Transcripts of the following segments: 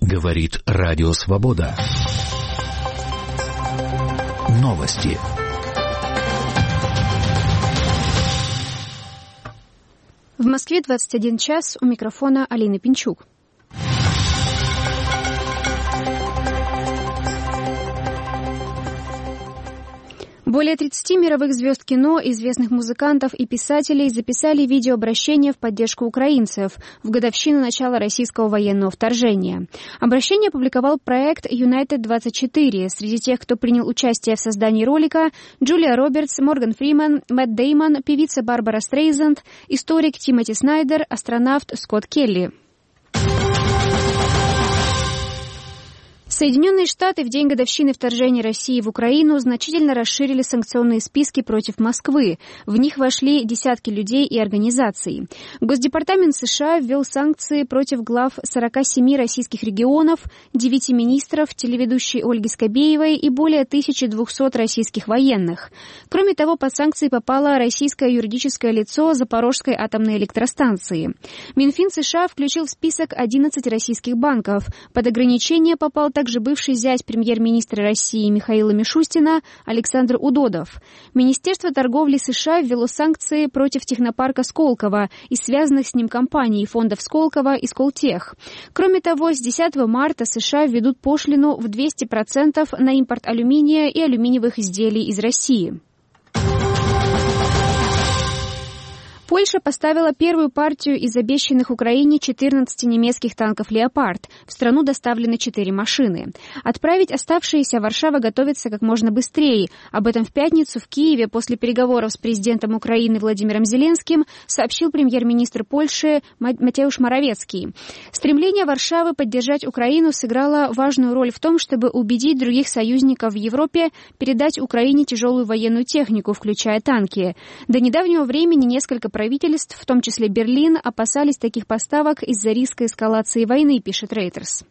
Говорит Радио Свобода. Новости. В Москве 21 час, у микрофона Алина Пинчук. Более 30 мировых звезд кино, известных музыкантов и писателей записали видеообращение в поддержку украинцев в годовщину начала российского военного вторжения. Обращение опубликовал проект United24. Среди тех, кто принял участие в создании ролика, Джулия Робертс, Морган Фриман, Мэтт Деймон, певица Барбара Стрейзанд, историк Тимоти Снайдер, астронавт Скотт Келли. Соединенные Штаты в день годовщины вторжения России в Украину значительно расширили санкционные списки против Москвы. В них вошли десятки людей и организаций. Госдепартамент США ввел санкции против глав 47 российских регионов, 9 министров, телеведущей Ольги Скобеевой и более 1200 российских военных. Кроме того, под санкции попало российское юридическое лицо Запорожской атомной электростанции. Минфин США включил в список 11 российских банков. Под ограничение попал также бывший зять премьер-министра России Михаила Мишустина Александр Удодов. Министерство торговли США ввело санкции против технопарка Сколково и связанных с ним компаний, фондов Сколково и Сколтех. Кроме того, с 10 марта США введут пошлину в 200% на импорт алюминия и алюминиевых изделий из России. Польша поставила первую партию из обещанных Украине 14 немецких танков «Леопард». В страну доставлены 4 машины. Отправить оставшиеся Варшава готовится как можно быстрее. Об этом в пятницу в Киеве после переговоров с президентом Украины Владимиром Зеленским сообщил премьер-министр Польши Матеуш Моровецкий. Стремление Варшавы поддержать Украину сыграло важную роль в том, чтобы убедить других союзников в Европе передать Украине тяжелую военную технику, включая танки. До недавнего времени несколько правительств, в том числе Берлин, опасались таких поставок из-за риска эскалации войны, пишет Reuters.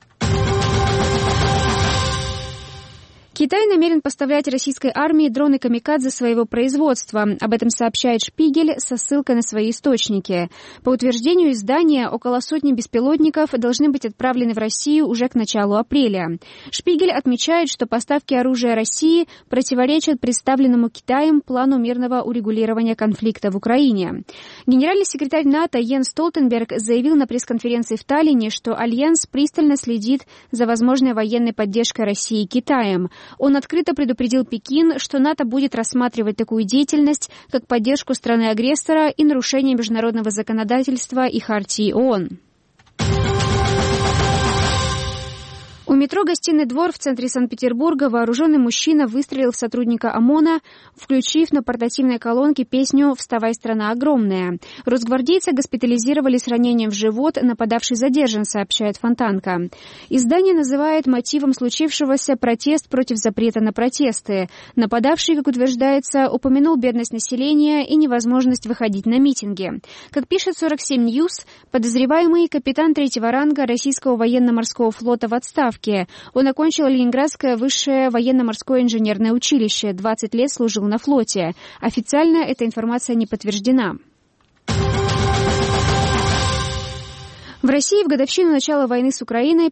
Китай намерен поставлять российской армии дроны «Камикадзе» своего производства. Об этом сообщает «Шпигель» со ссылкой на свои источники. По утверждению издания, около сотни беспилотников должны быть отправлены в Россию уже к началу апреля. «Шпигель» отмечает, что поставки оружия России противоречат представленному Китаем плану мирного урегулирования конфликта в Украине. Генеральный секретарь НАТО Йенс Столтенберг заявил на пресс-конференции в Таллине, что Альянс пристально следит за возможной военной поддержкой России Китаем. Он открыто предупредил Пекин, что НАТО будет рассматривать такую деятельность, как поддержку страны-агрессора и нарушение международного законодательства и хартии ООН. У метро «Гостиный двор» в центре Санкт-Петербурга вооруженный мужчина выстрелил в сотрудника ОМОНа, включив на портативной колонке песню «Вставай, страна огромная». Росгвардейца госпитализировали с ранением в живот, нападавший задержан, сообщает Фонтанка. Издание называет мотивом случившегося протест против запрета на протесты. Нападавший, как утверждается, упомянул бедность населения и невозможность выходить на митинги. Как пишет 47 News, подозреваемый капитан 3-го ранга российского военно-морского флота в отставке. Он окончил Ленинградское высшее военно-морское инженерное училище, 20 лет служил на флоте. Официально эта информация не подтверждена. В России в годовщину начала войны с Украиной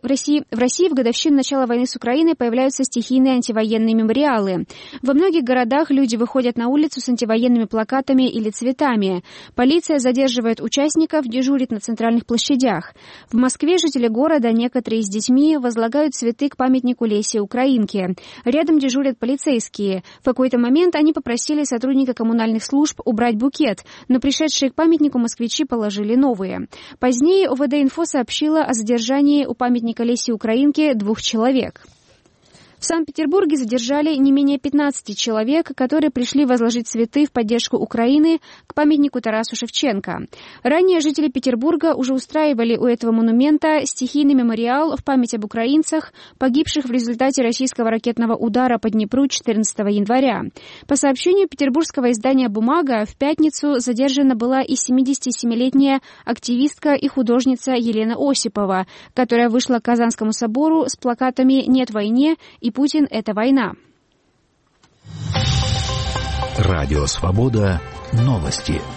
появляются стихийные антивоенные мемориалы. Во многих городах люди выходят на улицу с антивоенными плакатами или цветами. Полиция задерживает участников, дежурит на центральных площадях. В Москве жители города, некоторые с детьми, возлагают цветы к памятнику Лесе Украинке. Рядом дежурят полицейские. В какой-то момент они попросили сотрудника коммунальных служб убрать букет, но пришедшие к памятнику москвичи положили новые. Позднее ОВД-инфо сообщила о задержании у памятника Лесе Украинке 2 человек. В Санкт-Петербурге задержали не менее 15 человек, которые пришли возложить цветы в поддержку Украины к памятнику Тарасу Шевченко. Ранее жители Петербурга уже устраивали у этого монумента стихийный мемориал в память об украинцах, погибших в результате российского ракетного удара по Днепру 14 января. По сообщению петербургского издания «Бумага», в пятницу задержана была и 77-летняя активистка и художница Елена Осипова, которая вышла к Казанскому собору с плакатами «Нет войне» и «Путин – это война». Радио «Свобода». Новости.